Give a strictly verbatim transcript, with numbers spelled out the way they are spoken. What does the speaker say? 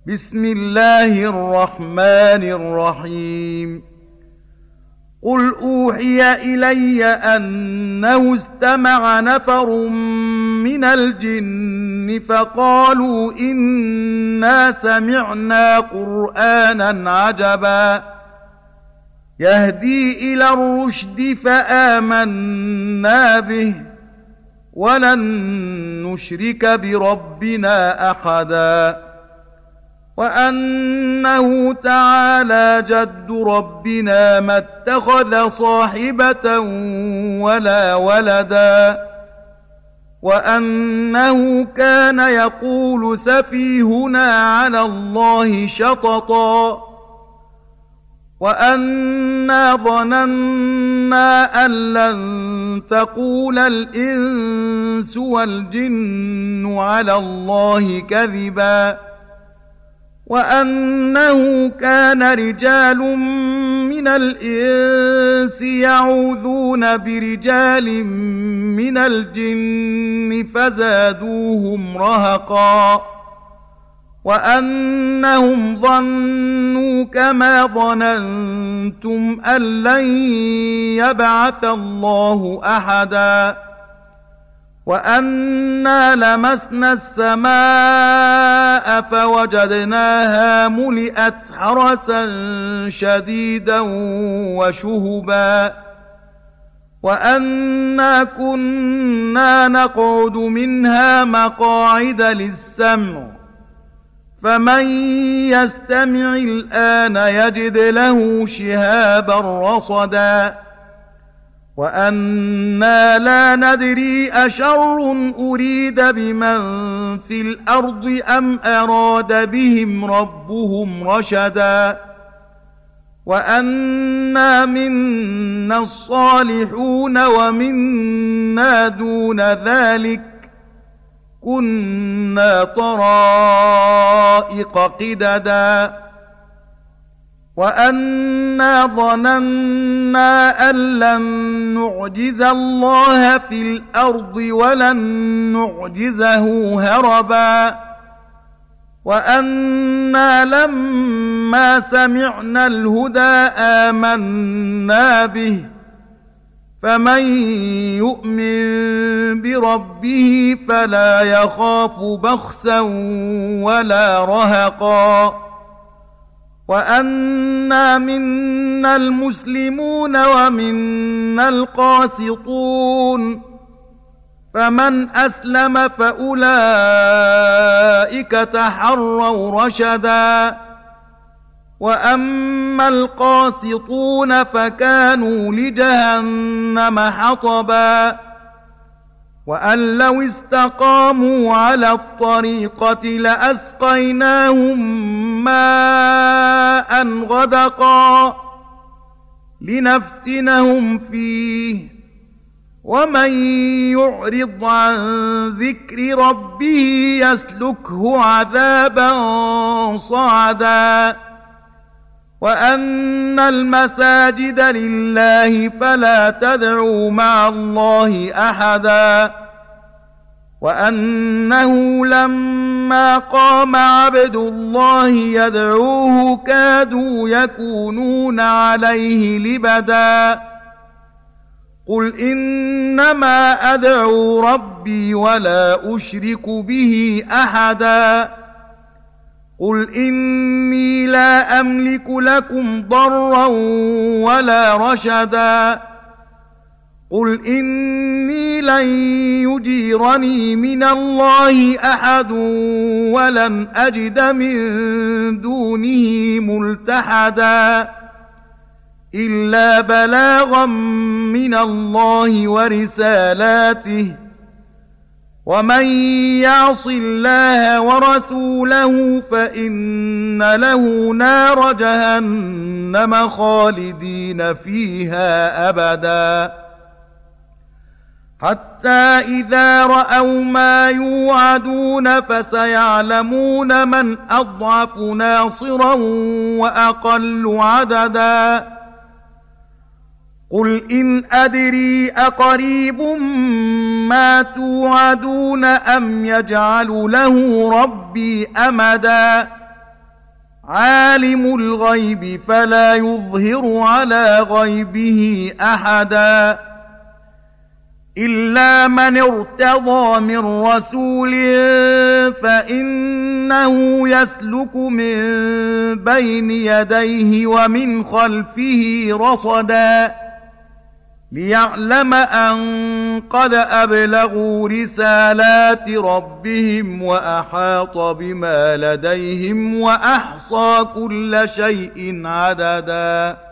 بسم الله الرحمن الرحيم قل أوحي إلي أنه استمع نفر من الجن فقالوا إنا سمعنا قرآنا عجبا يهدي إلى الرشد فآمنا به ولن نشرك بربنا أحدا وأنه تعالى جد ربنا ما اتخذ صاحبة ولا ولدا وأنه كان يقول سفيهنا على الله شططا وأنا ظننا أن لن تقول الإنس والجن على الله كذبا وأنه كان رجال من الإنس يعوذون برجال من الجن فزادوهم رهقا وأنهم ظنوا كما ظننتم أن لن يبعث الله أحدا وأنا لمسنا السماء فوجدناها ملئت حرسا شديدا وشهبا وأنا كنا نقعد منها مقاعد للسمع فمن يستمع الآن يجد له شهابا رصدا وأنا لا ندري أشر أريد بمن في الأرض أم أراد بهم ربهم رشدا وأنا منا الصالحون ومنا دون ذلك كنا طرائق قددا وأنا ظننا أن لن نعجز الله في الأرض ولن نعجزه هربا وأنا لما سمعنا الهدى آمنا به فمن يؤمن بربه فلا يخاف بخسا ولا رهقا وأنا منا المسلمون ومنا القاسطون فمن أسلم فأولئك تحروا رشدا وأما القاسطون فكانوا لجهنم حطبا وأن لو استقاموا على الطريقة لأسقيناهم ماء غدقا لنفتنهم فيه ومن يعرض عن ذكر ربه يسلكه عذابا صعدا وأن المساجد لله فلا تدعوا مع الله أحدا وأنه لما قام عبد الله يدعوه كادوا يكونون عليه لبدا قل إنما أدعو ربي ولا أشرك به أحدا قل إني لا أملك لكم ضرا ولا رشدا قل إني لن يجيرني من الله أحد ولن أجد من دونه ملتحدا إلا بلاغا من الله ورسالاته ومن يعص الله ورسوله فإن له نار جهنم خالدين فيها أبدا حتى إذا رأوا ما يوعدون فسيعلمون من أضعف ناصرا وأقل عددا قل إن أدري أقريب ما توعدون أم يجعل له ربي أمدا عالم الغيب فلا يظهر على غيبه أحدا إلا من ارتضى من رسول فإنه يسلك من بين يديه ومن خلفه رصدا ليعلم أن قد أبلغوا رسالات ربهم وأحاط بما لديهم وأحصى كل شيء عددا